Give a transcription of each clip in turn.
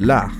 l'art.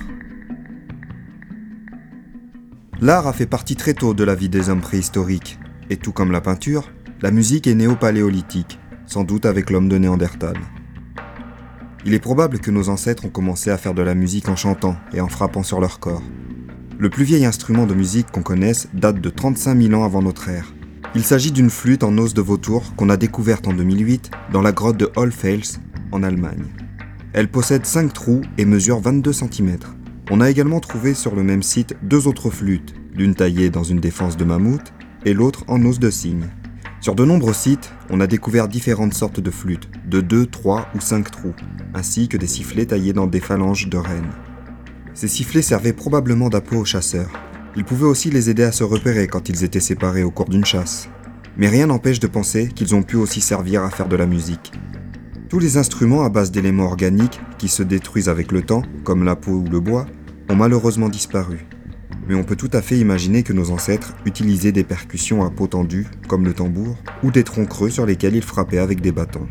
L'art a fait partie très tôt de la vie des hommes préhistoriques, et tout comme la peinture, la musique est néo-paléolithique, sans doute avec l'homme de Néandertal. Il est probable que nos ancêtres ont commencé à faire de la musique en chantant et en frappant sur leur corps. Le plus vieil instrument de musique qu'on connaisse date de 35 000 ans avant notre ère. Il s'agit d'une flûte en os de vautour qu'on a découverte en 2008 dans la grotte de Hohlfels, en Allemagne. Elle possède 5 trous et mesure 22 cm. On a également trouvé sur le même site 2 autres flûtes, l'une taillée dans une défense de mammouth et l'autre en os de cygne. Sur de nombreux sites, on a découvert différentes sortes de flûtes, de 2, 3 ou 5 trous, ainsi que des sifflets taillés dans des phalanges de rennes. Ces sifflets servaient probablement d'appât aux chasseurs. Ils pouvaient aussi les aider à se repérer quand ils étaient séparés au cours d'une chasse. Mais rien n'empêche de penser qu'ils ont pu aussi servir à faire de la musique. Tous les instruments à base d'éléments organiques qui se détruisent avec le temps, comme la peau ou le bois, ont malheureusement disparu. Mais on peut tout à fait imaginer que nos ancêtres utilisaient des percussions à peau tendue, comme le tambour, ou des troncs creux sur lesquels ils frappaient avec des bâtons.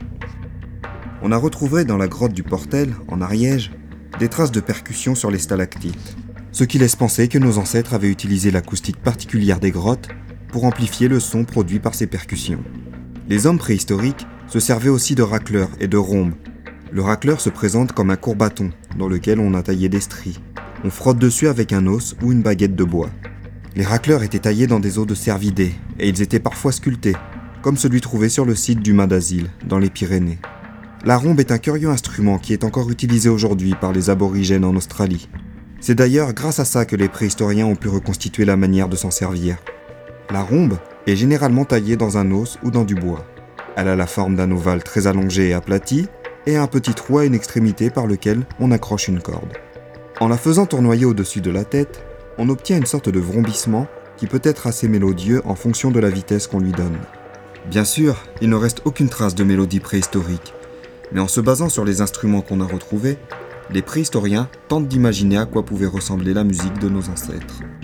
On a retrouvé dans la grotte du Portel, en Ariège, des traces de percussions sur les stalactites, ce qui laisse penser que nos ancêtres avaient utilisé l'acoustique particulière des grottes pour amplifier le son produit par ces percussions. Les hommes préhistoriques se servaient aussi de racleurs et de rhombes. Le racleur se présente comme un court bâton dans lequel on a taillé des stries. On frotte dessus avec un os ou une baguette de bois. Les racleurs étaient taillés dans des os de cervidés et ils étaient parfois sculptés, comme celui trouvé sur le site du Mas d'Asile, dans les Pyrénées. La rhombe est un curieux instrument qui est encore utilisé aujourd'hui par les aborigènes en Australie. C'est d'ailleurs grâce à ça que les préhistoriens ont pu reconstituer la manière de s'en servir. La rhombe est généralement taillée dans un os ou dans du bois. Elle a la forme d'un ovale très allongé et aplati, et un petit trou à une extrémité par lequel on accroche une corde. En la faisant tournoyer au-dessus de la tête, on obtient une sorte de vrombissement qui peut être assez mélodieux en fonction de la vitesse qu'on lui donne. Bien sûr, il ne reste aucune trace de mélodie préhistorique, mais en se basant sur les instruments qu'on a retrouvés, les préhistoriens tentent d'imaginer à quoi pouvait ressembler la musique de nos ancêtres.